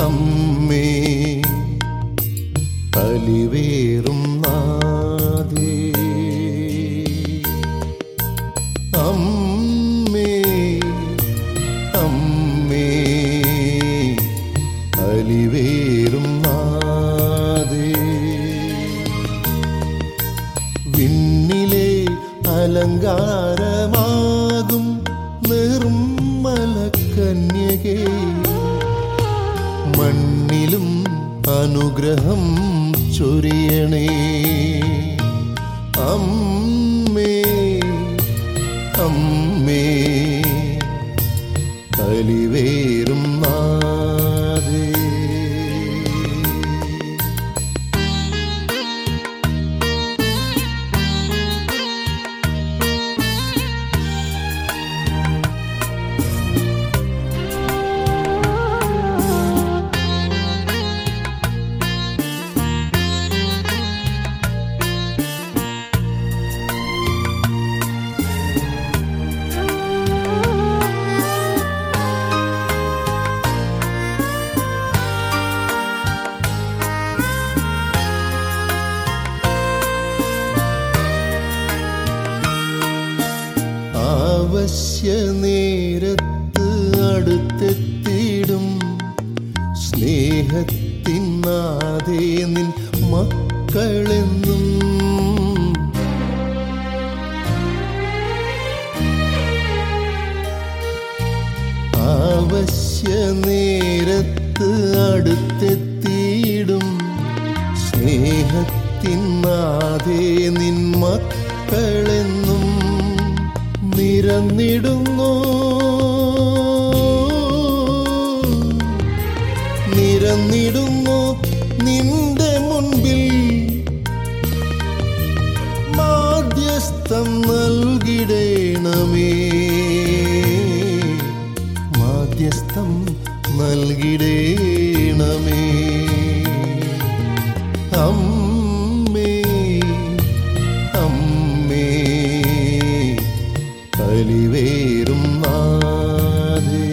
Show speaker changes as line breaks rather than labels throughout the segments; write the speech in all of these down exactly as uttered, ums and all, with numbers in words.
അമ്മേ അലിവേറും നാഥേ അമ്മേ അമ്മേ അലിവേറും നാഥേ വിണ്ണിലെ അലങ്കാരമാകും നിർമ്മല കന്യകേ മണ്ണിലും അനുഗ്രഹം ചൊരിയണേ അമ്മേ അമ്മേ അലിവേറും നാഥേ അവശ്യ നേരത്ത് അടുത്തെത്തിയിടും സ്നേഹത്തിൻ നാഥേ നിൻ മക്കളെന്നും അവശ്യ നേരത്ത് അടുത്തെത്തിയിടും സ്നേഹത്തിൻ നാഥേ നിൻ മക്കളെന്നും നിരന്നിടുന്നു നിരന്നിടുന്നു നിന്റെ മുൻപിൽ മാധ്യസ്ഥം നൽകിടേണമേ മാധ്യസ്ഥം നൽകിടേണമേ അമ്മേ അമ്മേ അലിവേറും നാഥേ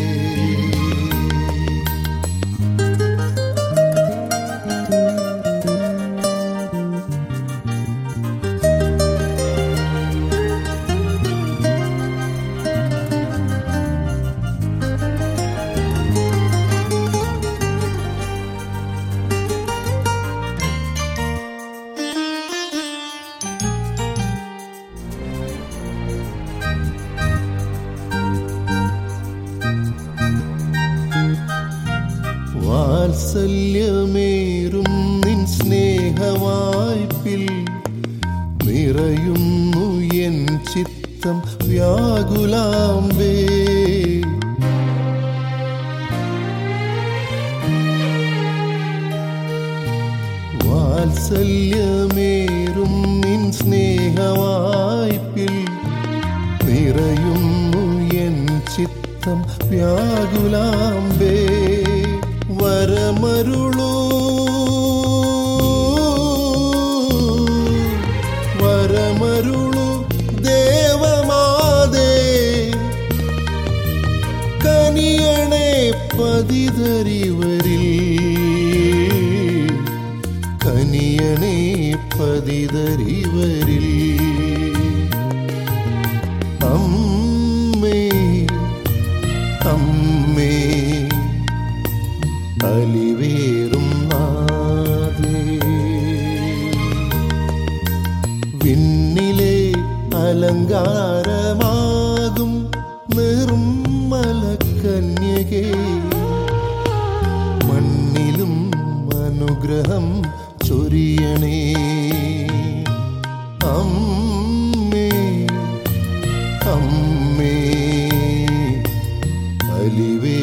വാത്സല്യമേറും നിൻ സ്നേഹവായ്പിൽ നിറയുന്നു എൻ ചിത്തം വ്യാകുലാംബേ വാത്സല്യമേറും നിൻ സ്നേഹവായ്പിൽ നിറയുന്നു എൻ ചിത്തം വ്യാകുലാംബേ വരമരുളൂ വരമരുളൂ ദേവമാതേ കനിയണേ പതിതരിവരിൽ കനിയണേ പതിതരിവരിൽ അമ്മേ അമ്മേ അലിവേറും നാഥേ വിണ്ണിലെ അലങ്കാരമാകും നിർമ്മല കന്യകേ മണ്ണിലും അനുഗ്രഹം ചൊരിയണേ അമ്മേ അമ്മേ അലിവേ